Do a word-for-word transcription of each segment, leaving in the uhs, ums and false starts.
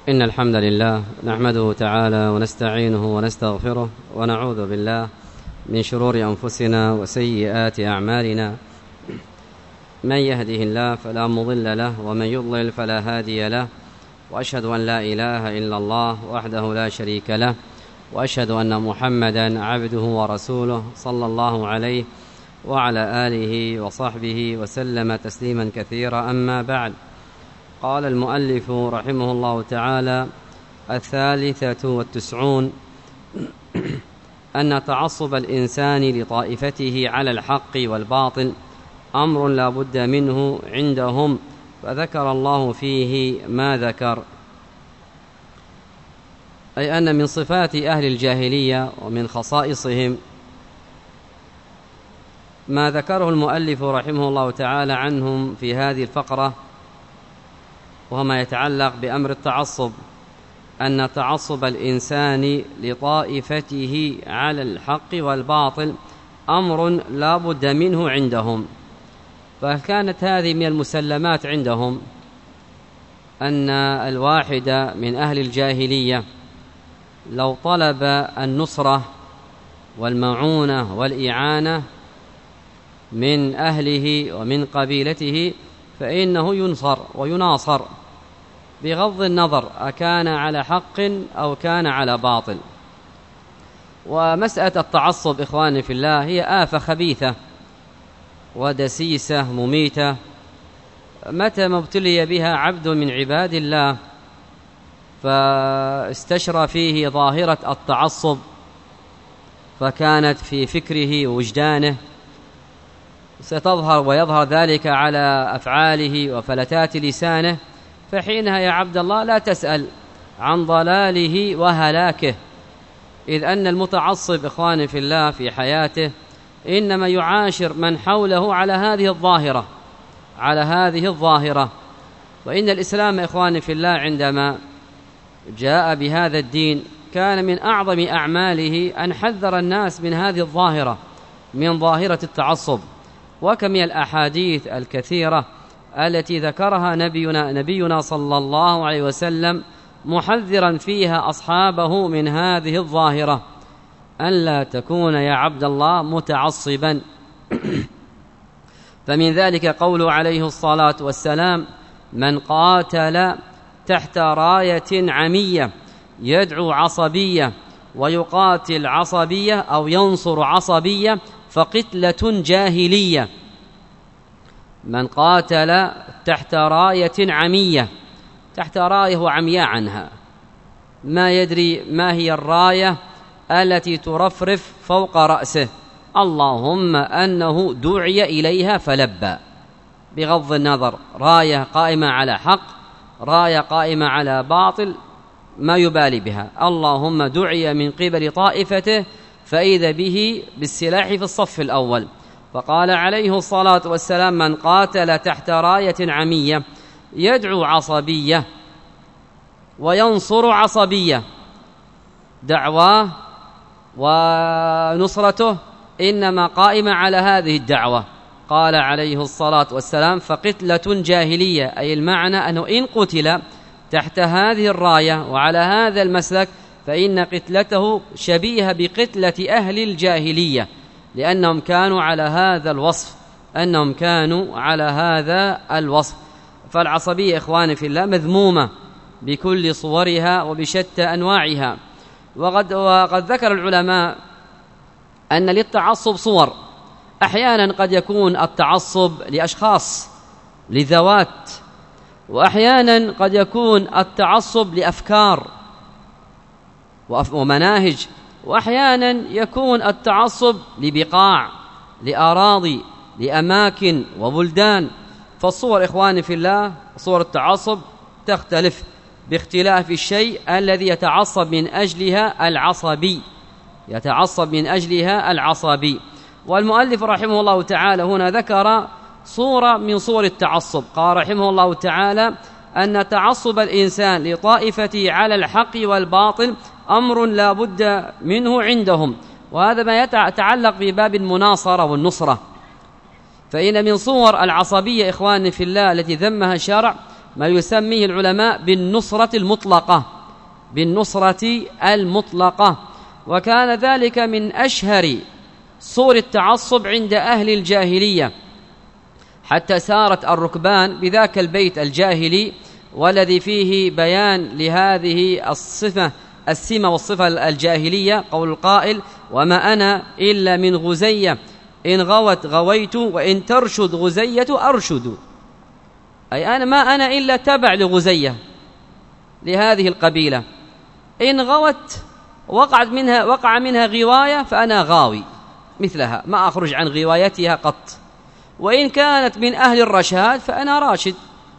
إن الحمد لله نحمده تعالى ونستعينه ونستغفره ونعوذ بالله من شرور أنفسنا وسيئات أعمالنا. من يهده الله فلا مضل له ومن يضلل فلا هادي له، وأشهد أن لا إله إلا الله وحده لا شريك له، وأشهد أن محمدا عبده ورسوله صلى الله عليه وعلى آله وصحبه وسلم تسليما كثيرا. أما بعد، قال المؤلف رحمه الله تعالى: الثالثة والتسعون أن تعصب الإنسان لطائفته على الحق والباطل أمر لا بد منه عندهم، فذكر الله فيه ما ذكر، أي أن من صفات أهل الجاهلية ومن خصائصهم ما ذكره المؤلف رحمه الله تعالى عنهم في هذه الفقرة، وهو ما يتعلق بأمر التعصب، أن تعصب الإنسان لطائفته على الحق والباطل أمر لا بد منه عندهم. فكانت هذه من المسلمات عندهم أن الواحد من أهل الجاهلية لو طلب النصرة والمعونة والإعانة من أهله ومن قبيلته فإنه ينصر ويناصر بغض النظر أكان على حق أو كان على باطل. ومسألة التعصب إخواني في الله هي آفة خبيثة ودسيسة مميتة، متى ما ابتلي بها عبد من عباد الله فاستشرى فيه ظاهرة التعصب، فكانت في فكره ووجدانه، ستظهر ويظهر ذلك على أفعاله وفلتات لسانه، فحينها يا عبد الله لا تسأل عن ضلاله وهلاكه، إذ أن المتعصب إخواني في الله في حياته إنما يعاشر من حوله على هذه الظاهرة على هذه الظاهرة. وإن الإسلام إخواني في الله عندما جاء بهذا الدين كان من أعظم أعماله أن حذر الناس من هذه الظاهرة، من ظاهرة التعصب. وكم من الأحاديث الكثيرة التي ذكرها نبينا نبينا صلى الله عليه وسلم محذرا فيها أصحابه من هذه الظاهرة، أن لا تكون يا عبد الله متعصبا. فمن ذلك قوله عليه الصلاة والسلام: من قاتل تحت راية عمية يدعو عصبية ويقاتل عصبية أو ينصر عصبية فقتلة جاهلية. من قاتل تحت راية عمية، تحت راية وعمياء عنها، ما يدري ما هي الراية التي ترفرف فوق رأسه، اللهم أنه دعي إليها فلبى، بغض النظر راية قائمة على حق راية قائمة على باطل ما يبالي بها، اللهم دعي من قبل طائفته فإذا به بالسلاح في الصف الأول. فقال عليه الصلاة والسلام: من قاتل تحت راية عمية يدعو عصبية وينصر عصبية، دعواه ونصرته إنما قائمة على هذه الدعوة. قال عليه الصلاة والسلام: فقتلة جاهلية، أي المعنى أنه إن قتل تحت هذه الراية وعلى هذا المسلك فإن قتلته شبيهة بقتلة أهل الجاهلية، لأنهم كانوا على هذا الوصف أنهم كانوا على هذا الوصف. فالعصبية إخواني في الله مذمومة بكل صورها وبشتى أنواعها. وقد, وقد ذكر العلماء أن للتعصب صور، أحيانا قد يكون التعصب لأشخاص لذوات، وأحيانا قد يكون التعصب لأفكار ومناهج، وأحيانا يكون التعصب لبقاع لأراضي لأماكن وبلدان. فالصور إخواني في الله صور التعصب تختلف باختلاف الشيء الذي يتعصب من أجلها العصبي يتعصب من أجلها العصبي. والمؤلف رحمه الله تعالى هنا ذكر صورة من صور التعصب، قال رحمه الله تعالى: أن تعصب الإنسان لطائفته على الحق والباطل أمر لا بد منه عندهم. وهذا ما يتعلق بباب المناصرة والنصرة. فإن من صور العصبية إخواني في الله التي ذمها الشرع ما يسميه العلماء بالنصرة المطلقة، بالنصرة المطلقة. وكان ذلك من أشهر صور التعصب عند أهل الجاهلية، حتى سارت الركبان بذاك البيت الجاهلي والذي فيه بيان لهذه الصفة السمة والصفة الجاهلية، قول القائل: وما أنا إلا من غزية إن غوت غويت وإن ترشد غزية أرشد. أي أنا ما أنا إلا تبع لغزية، لهذه القبيلة، إن غوت وقعت منها وقع منها غواية فأنا غاوي مثلها، ما أخرج عن غوايتها قط. وإن كانت من أهل الرشاد فأنا راشد،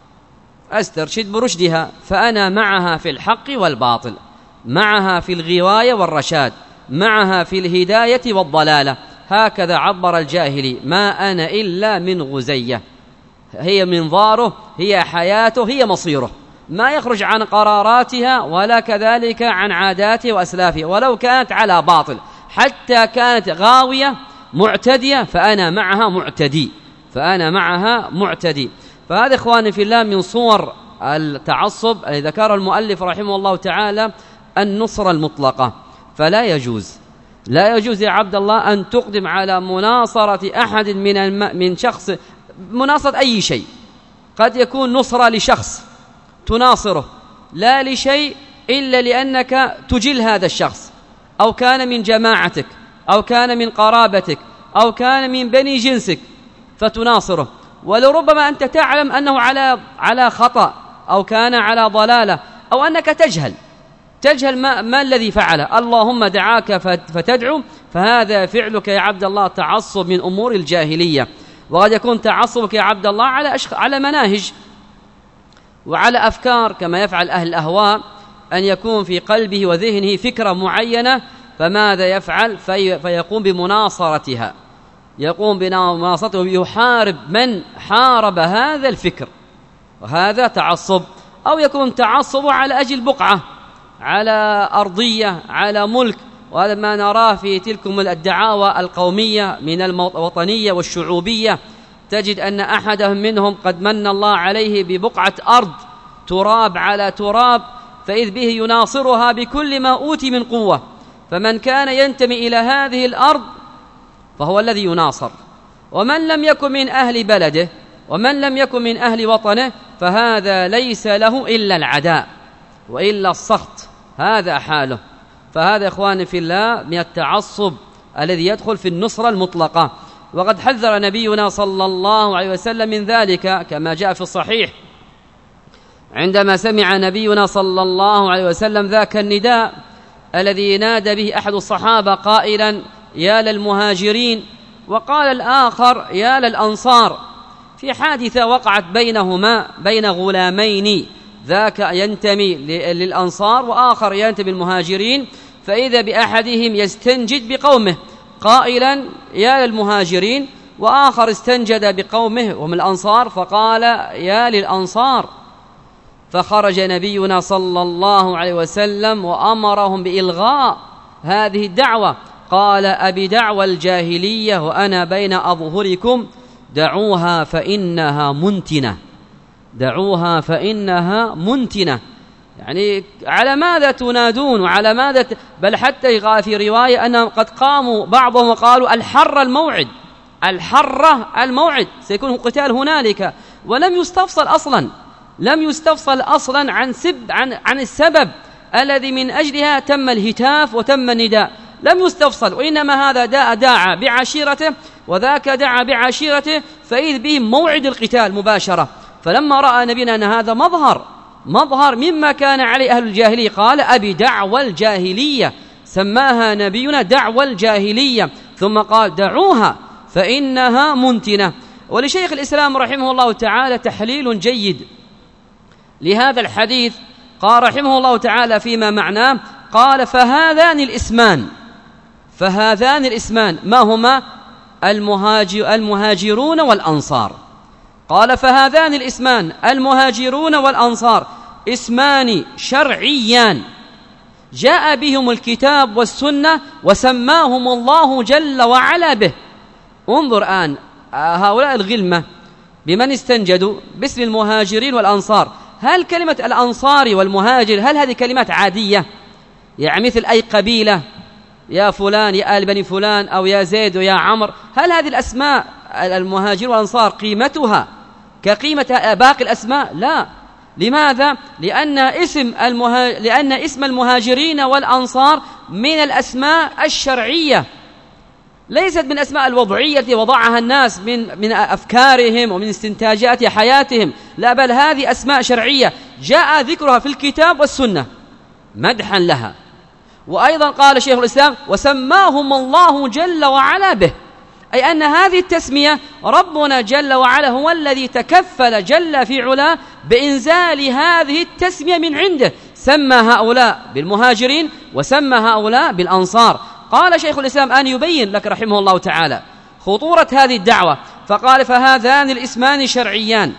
أسترشد برشدها، فأنا معها في الحق والباطل، معها في الغواية والرشاد، معها في الهداية والضلالة. هكذا عبر الجاهلي: ما أنا إلا من غزية، هي منظاره، هي حياته، هي مصيره، ما يخرج عن قراراتها ولا كذلك عن عاداته وأسلافه، ولو كانت على باطل، حتى كانت غاوية معتدية فأنا معها معتدي، فأنا معها معتدي. فهذا إخواني في الله من صور التعصب الذي ذكر المؤلف رحمه الله تعالى النصرة المطلقة. فلا يجوز لا يجوز يا عبد الله أن تقدم على مناصرة أحد من الم... من شخص، مناصرة أي شيء، قد يكون نصرة لشخص تناصره لا لشيء إلا لأنك تجل هذا الشخص، أو كان من جماعتك، أو كان من قرابتك، أو كان من بني جنسك فتناصره، ولربما أنت تعلم أنه على على خطأ، أو كان على ضلالة، أو أنك تجهل تجهل ما, ما الذي فعله، اللهم دعاك فتدعو، فهذا فعلك يا عبد الله تعصب من أمور الجاهلية. وقد يكون تعصبك يا عبد الله على أشخ... على مناهج وعلى أفكار، كما يفعل أهل الأهواء، أن يكون في قلبه وذهنه فكرة معينة، فماذا يفعل؟ في... فيقوم بمناصرتها، يقوم بمناصرته ويحارب من حارب هذا الفكر، وهذا تعصب. أو يكون تعصب على أجل بقعة، على أرضية، على ملك، وهذا ما نراه في تلكم الدعاوى القومية من الوطنية والشعوبية. تجد أن أحدهم منهم قد من الله عليه ببقعة أرض تراب على تراب، فإذ به يناصرها بكل ما أوتي من قوة، فمن كان ينتمي إلى هذه الأرض فهو الذي يناصر، ومن لم يكن من أهل بلده ومن لم يكن من أهل وطنه فهذا ليس له إلا العداء وإلا السخط، هذا حاله. فهذا إخواني في الله من التعصب الذي يدخل في النصرة المطلقة. وقد حذر نبينا صلى الله عليه وسلم من ذلك، كما جاء في الصحيح عندما سمع نبينا صلى الله عليه وسلم ذاك النداء الذي نادى به أحد الصحابة قائلا: يا للمهاجرين، وقال الآخر: يا للأنصار، في حادثة وقعت بينهما بين غلامين، ذاك ينتمي للأنصار وآخر ينتمي للمهاجرين، فإذا بأحدهم يستنجد بقومه قائلا: يا للمهاجرين، وآخر استنجد بقومه ومن الأنصار فقال: يا للأنصار. فخرج نبينا صلى الله عليه وسلم وأمرهم بإلغاء هذه الدعوة، قال: أبي دعوى الجاهلية وأنا بين أظهركم، دعوها فإنها منتنة، دعوها فإنها منتنة. يعني على ماذا تنادون وعلى ماذا ت... بل حتى في رواية أنهم قد قاموا بعضهم وقالوا: الحر الموعد، الحر الموعد، سيكون قتال هنالك، ولم يستفصل أصلا لم يستفصل أصلا عن سب عن عن السبب الذي من أجلها تم الهتاف وتم النداء، لم يستفصل، وإنما هذا داء داعى بعشيرته وذاك دعا بعشيرته، فإذ بهم موعد القتال مباشرة. فلما رأى نبينا أن هذا مظهر مظهر مما كان عليه أهل الجاهلية قال: أبي دعوى الجاهلية، سماها نبينا دعوى الجاهلية، ثم قال: دعوها فإنها منتنة. ولشيخ الإسلام رحمه الله تعالى تحليل جيد لهذا الحديث، قال رحمه الله تعالى فيما معناه، قال: فهذان الاسمان فهذان الاسمان ما هما؟ المهاجر المهاجرون والأنصار. قال: فهذان الاسمان المهاجرون والأنصار اسمان شرعيان جاء بهم الكتاب والسنة وسماهم الله جل وعلا به. انظر الآن هؤلاء الغلمة بمن استنجدوا؟ باسم المهاجرين والأنصار. هل كلمة الأنصاري والمهاجر هل هذه كلمات عادية؟ يعني مثل أي قبيلة، يا فلان يا آل بني فلان، أو يا زيد ويا عمر، هل هذه الأسماء المهاجر والأنصار قيمتها كقيمة باقي الأسماء؟ لا. لماذا؟ لأن اسم, المها... لأن اسم المهاجرين والأنصار من الأسماء الشرعية، ليست من الأسماء الوضعية التي وضعها الناس من, من أفكارهم ومن استنتاجات حياتهم، لا، بل هذه أسماء شرعية جاء ذكرها في الكتاب والسنة مدحا لها. وأيضا قال شيخ الإسلام: وسماهم الله جل وعلا به، أي أن هذه التسمية ربنا جل وعلا هو الذي تكفل جل في علاه بإنزال هذه التسمية من عنده، سمى هؤلاء بالمهاجرين وسمى هؤلاء بالأنصار. قال شيخ الإسلام أن يبين لك رحمه الله تعالى خطورة هذه الدعوة، فقال: فهذان الاسمان شرعيان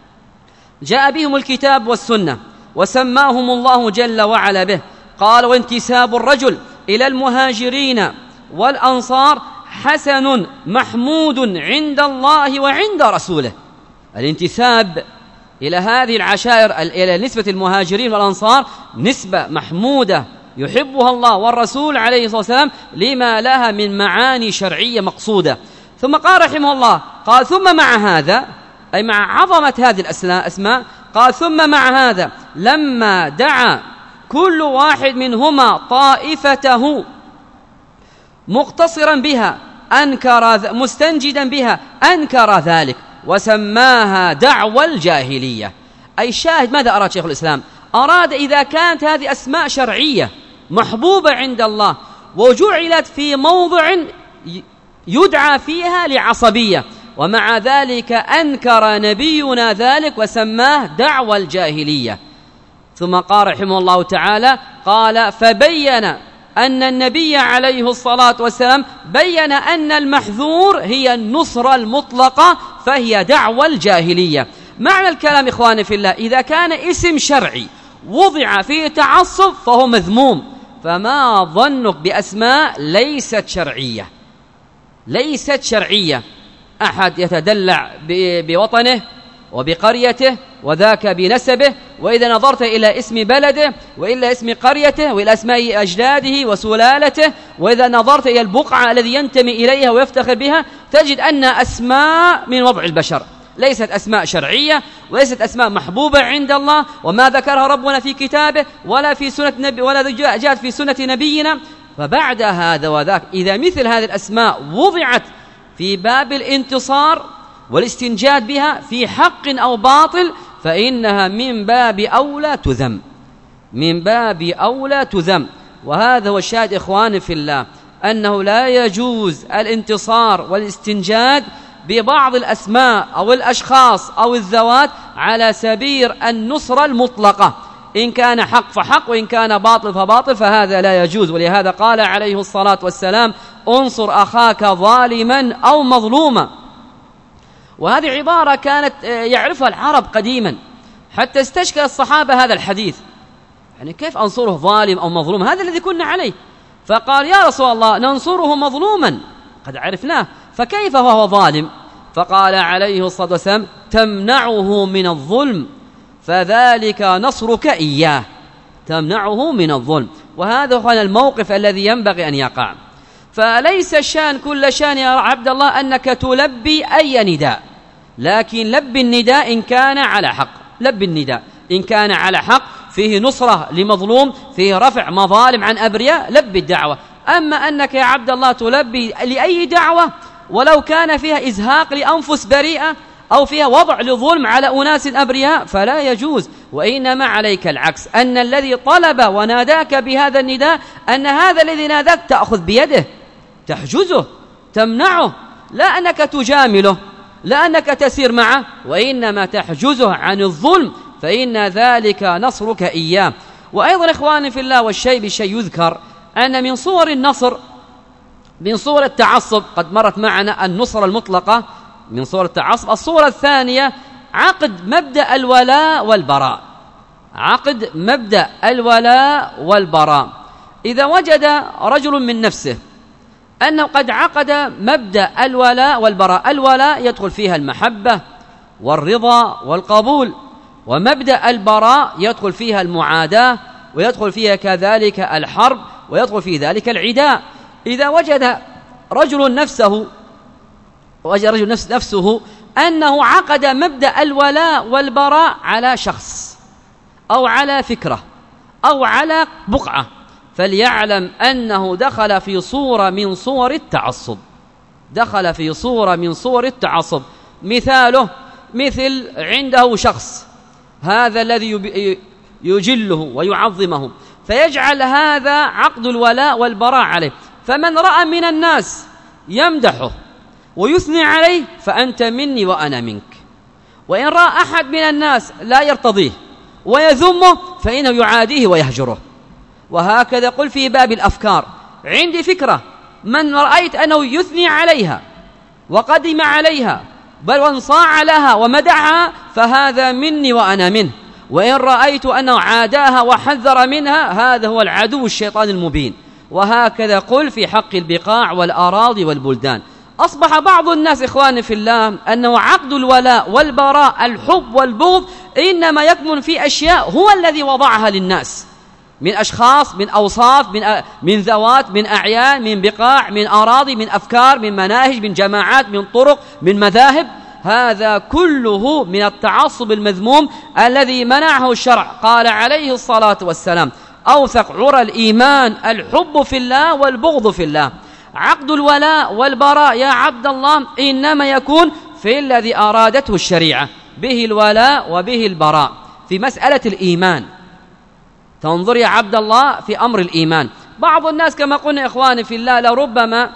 جاء بهم الكتاب والسنة وسماهم الله جل وعلا به. قال: وانتساب الرجل إلى المهاجرين والأنصار حسن محمود عند الله وعند رسوله. الانتساب إلى هذه العشائر، إلى نسبة المهاجرين والأنصار، نسبة محمودة يحبها الله والرسول عليه الصلاة والسلام لما لها من معاني شرعية مقصودة. ثم قال رحمه الله، قال: ثم مع هذا، أي مع عظمة هذه الأسماء، قال: ثم مع هذا لما دعا كل واحد منهما طائفته مقتصرا بها أنكر مستنجدا بها أنكر ذلك وسماها دعوى الجاهلية. أي شاهد ماذا أراد شيخ الإسلام؟ أراد إذا كانت هذه أسماء شرعية محبوبة عند الله وجعلت في موضع يدعى فيها لعصبية، ومع ذلك أنكر نبينا ذلك وسماه دعوى الجاهلية. ثم قال رحمه الله تعالى، قال: فبين أن النبي عليه الصلاة والسلام بين أن المحذور هي النصرة المطلقة فهي دعوى الجاهلية. معنى الكلام إخواني في الله، إذا كان اسم شرعي وضع فيه تعصب فهو مذموم، فما ظنك بأسماء ليست شرعية؟ ليست شرعية. أحد يتدلع بوطنه وبقريته وذاك بنسبه، وإذا نظرت إلى اسم بلده وإلى اسم قريته وإلى أسماء أجداده وسلالته، وإذا نظرت إلى البقعة الذي ينتمي إليها ويفتخر بها، تجد أن أسماء من وضع البشر، ليست أسماء شرعية وليست أسماء محبوبة عند الله، وما ذكرها ربنا في كتابه ولا في سنة نبي ولا جاءت في سنة نبينا. فبعد هذا وذاك إذا مثل هذه الأسماء وضعت في باب الانتصار والاستنجاد بها في حق أو باطل فإنها من باب أولى تذم، من باب أولى تذم. وهذا هو الشاهد إخواني في الله، أنه لا يجوز الانتصار والاستنجاد ببعض الأسماء أو الأشخاص أو الذوات على سبيل النصرة المطلقة، إن كان حق فحق وإن كان باطل فباطل، فهذا لا يجوز. ولهذا قال عليه الصلاة والسلام: انصر أخاك ظالما أو مظلوما. وهذه عبارة كانت يعرفها العرب قديما، حتى استشكل الصحابة هذا الحديث، يعني كيف أنصره ظالم أو مظلوم؟ هذا الذي كنا عليه. فقال: يا رسول الله ننصره مظلوما قد عرفناه، فكيف هو ظالم؟ فقال عليه الصلاة والسلام: تمنعه من الظلم فذلك نصرك إياه، تمنعه من الظلم. وهذا هو الموقف الذي ينبغي أن يقع. فليس الشان كل شان يا عبد الله أنك تلبي أي نداء، لكن لب النداء إن كان على حق، لب النداء إن كان على حق فيه نصرة لمظلوم، فيه رفع مظالم عن أبرياء، لب الدعوة. أما أنك يا عبد الله تلبي لأي دعوة ولو كان فيها إزهاق لأنفس بريئة أو فيها وضع لظلم على أناس أبرياء فلا يجوز. وإنما عليك العكس، أن الذي طلب وناداك بهذا النداء أن هذا الذي ناداك تأخذ بيده، تحجزه، تمنعه، لا أنك تجامله، لا أنك تسير معه، وإنما تحجزه عن الظلم، فإن ذلك نصرك إياه. وأيضا إخواني في الله، والشيء بالشيء يذكر أن من صور النصر، من صور التعصب، قد مرت معنا النصر المطلقة من صور التعصب. الصورة الثانية عقد مبدأ الولاء والبراء، عقد مبدأ الولاء والبراء. إذا وجد رجل من نفسه أنه قد عقد مبدأ الولاء والبراء، الولاء يدخل فيها المحبة والرضا والقبول، ومبدأ البراء يدخل فيها المعاداة، ويدخل فيها كذلك الحرب، ويدخل في ذلك العداء. إذا وجد رجل نفسه وجد رجل نفسه أنه عقد مبدأ الولاء والبراء على شخص أو على فكرة أو على بقعة، فليعلم أنه دخل في صورة من صور التعصب، دخل في صورة من صور التعصب. مثاله مثل عنده شخص هذا الذي يجله ويعظمه، فيجعل هذا عقد الولاء والبراء عليه، فمن رأى من الناس يمدحه ويثني عليه فأنت مني وأنا منك، وإن رأى أحد من الناس لا يرتضيه ويذمه فإنه يعاديه ويهجره. وهكذا قل في باب الأفكار، عندي فكرة من رأيت أنه يثني عليها وقدم عليها بل وانصاع لها ومدعها فهذا مني وأنا منه، وإن رأيت أنه عاداها وحذر منها هذا هو العدو الشيطان المبين. وهكذا قل في حق البقاع والأراضي والبلدان. أصبح بعض الناس إخواني في الله أنه عقد الولاء والبراء الحب والبغض إنما يكمن في أشياء هو الذي وضعها للناس، من أشخاص، من أوصاف، من, أ... من ذوات، من أعيان، من بقاع، من أراضي، من أفكار، من مناهج، من جماعات، من طرق، من مذاهب. هذا كله من التعصب المذموم الذي منعه الشرع. قال عليه الصلاة والسلام أوثق عرى الإيمان الحب في الله والبغض في الله. عقد الولاء والبراء يا عبد الله إنما يكون في الذي أرادته الشريعة، به الولاء وبه البراء في مسألة الإيمان. تنظر يا عبد الله في أمر الإيمان. بعض الناس كما قلنا إخواني في الله لربما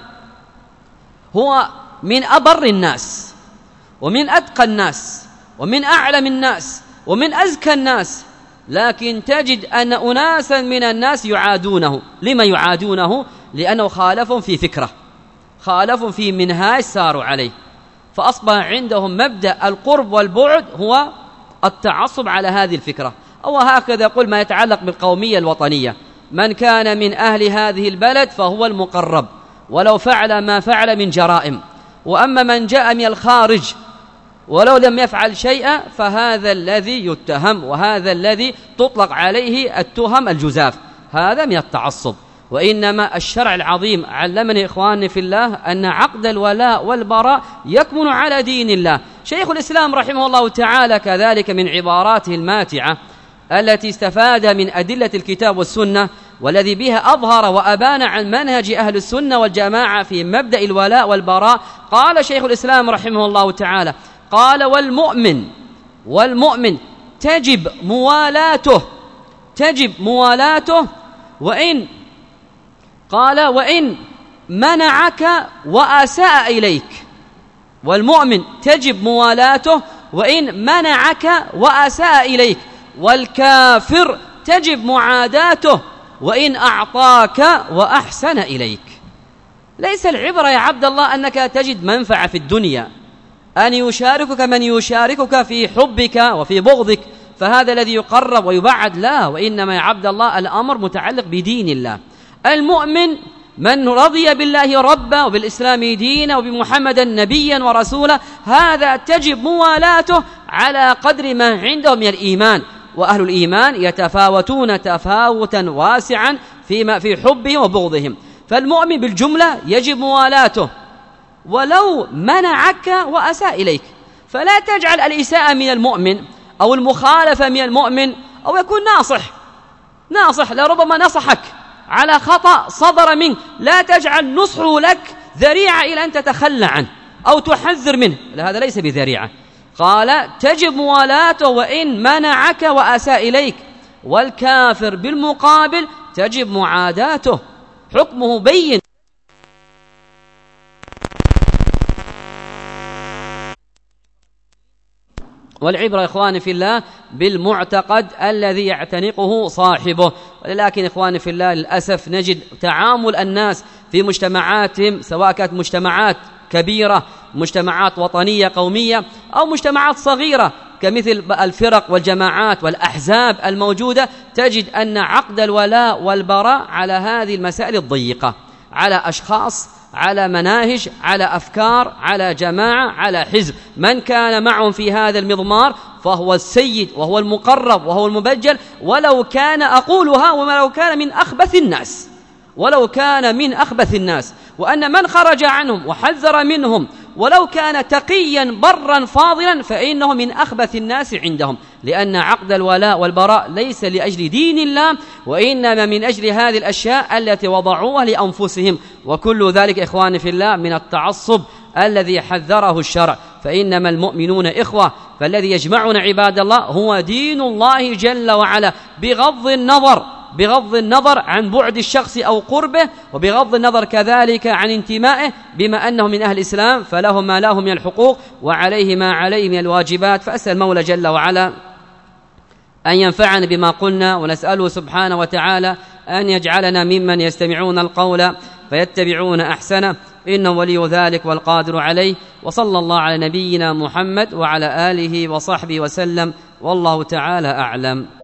هو من أبر الناس ومن أتقى الناس ومن أعلم الناس ومن أزكى الناس، لكن تجد أن أناسا من الناس يعادونه. لما يعادونه؟ لأنه خالفهم في فكرة، خالفهم في منهاج ساروا عليه، فأصبح عندهم مبدأ القرب والبعد هو التعصب على هذه الفكرة. أو هكذا قل ما يتعلق بالقومية الوطنية، من كان من أهل هذه البلد فهو المقرب ولو فعل ما فعل من جرائم، وأما من جاء من الخارج ولو لم يفعل شيئا فهذا الذي يتهم، وهذا الذي تطلق عليه التهم الجزاف. هذا من التعصب. وإنما الشرع العظيم علمني إخواني في الله أن عقد الولاء والبراء يكمن على دين الله. شيخ الإسلام رحمه الله تعالى كذلك من عباراته الماتعة التي استفاد من أدلة الكتاب والسنة والذي بها أظهر وأبان عن منهج أهل السنة والجماعة في مبدأ الولاء والبراء. قال شيخ الإسلام رحمه الله تعالى قال والمؤمن والمؤمن تجب موالاته، تجب موالاته وإن قال وإن منعك وأساء إليك. والمؤمن تجب موالاته وإن منعك وأساء إليك. والكافر تجب معاداته وإن أعطاك وأحسن إليك. ليس العبرة يا عبد الله أنك تجد منفعة في الدنيا، أن يشاركك من يشاركك في حبك وفي بغضك فهذا الذي يقرب ويبعد، لا، وإنما يا عبد الله الأمر متعلق بدين الله. المؤمن من رضي بالله ربا وبالإسلام دينا وبمحمد نبيا ورسولا، هذا تجب موالاته على قدر ما عنده من الإيمان. وأهل الإيمان يتفاوتون تفاوتا واسعا فيما في حبهم وبغضهم. فالمؤمن بالجملة يجب موالاته ولو منعك وأساء إليك. فلا تجعل الإساءة من المؤمن أو المخالفة من المؤمن أو يكون ناصح ناصح لربما نصحك على خطأ صدر منك، لا تجعل نصحه لك ذريعة إلى أن تتخلى عنه أو تحذر منه، هذا ليس بذريعة. قال تجب موالاته وإن منعك وأساء إليك. والكافر بالمقابل تجب معاداته، حكمه بين. والعبرة إخواني في الله بالمعتقد الذي يعتنقه صاحبه. ولكن إخواني في الله للأسف نجد تعامل الناس في مجتمعاتهم، سواء كانت مجتمعات كبيرة، مجتمعات وطنية قومية، أو مجتمعات صغيرة كمثل الفرق والجماعات والأحزاب الموجودة، تجد أن عقد الولاء والبراء على هذه المسائل الضيقة، على أشخاص، على مناهج، على أفكار، على جماعة، على حزب. من كان معهم في هذا المضمار فهو السيد وهو المقرب وهو المبجل، ولو كان أقولها ولو كان من أخبث الناس ولو كان من أخبث الناس وأن من خرج عنهم وحذر منهم ولو كان تقيا برا فاضلا فإنه من أخبث الناس عندهم، لأن عقد الولاء والبراء ليس لأجل دين الله، وإنما من أجل هذه الأشياء التي وضعوها لأنفسهم. وكل ذلك إخواني في الله من التعصب الذي حذره الشرع، فإنما المؤمنون إخوة، فالذي يجمعنا عباد الله هو دين الله جل وعلا، بغض النظر بغض النظر عن بعد الشخص أو قربه، وبغض النظر كذلك عن انتمائه، بما أنه من أهل الإسلام فله ما له من الحقوق وعليه ما عليه من الواجبات. فأسأل المولى جل وعلا أن ينفعنا بما قلنا، ونسأله سبحانه وتعالى أن يجعلنا ممن يستمعون القول فيتبعون أحسنه، إنه ولي ذلك والقادر عليه. وصلى الله على نبينا محمد وعلى آله وصحبه وسلم، والله تعالى أعلم.